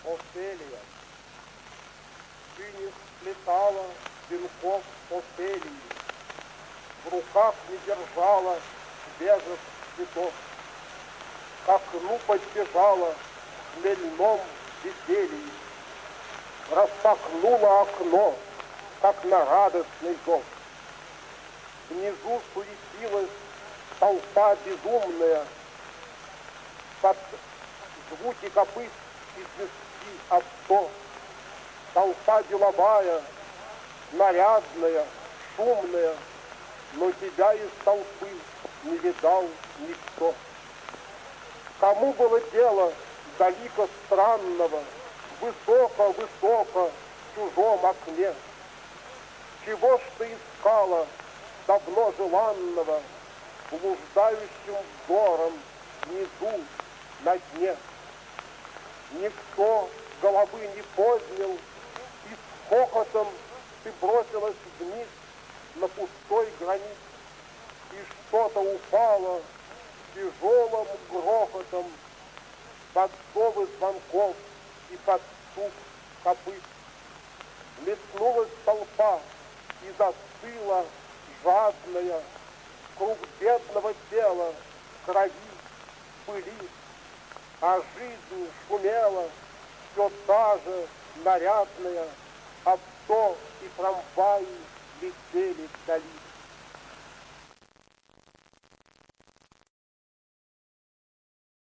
Офелия, ты не сплетала венков Офелии, в руках не держала свежих цветов, к окну подбежала в хмельном веселье, распахнула окно, как на радостный зов. Внизу суетилась толпа безумная, под звуки копыт и свистки авто. Толпа деловая, нарядная, шумная, но тебя из толпы не видал никто. Кому было дело до лика странного, высоко-высоко в чужом окне? Чего ж ты искала давно желанного блуждающим взором внизу на дне? Никто головы не поднял, и с хохотом ты бросилась вниз на пустой гранит, и что-то упало тяжелым грохотом под зовы звонков и под стук копыт. Метнулась толпа и застыла жадная, круг бедного тела в крови, в пыли, а жизнь шумела все та же нарядная, авто и трамваи летели вдали.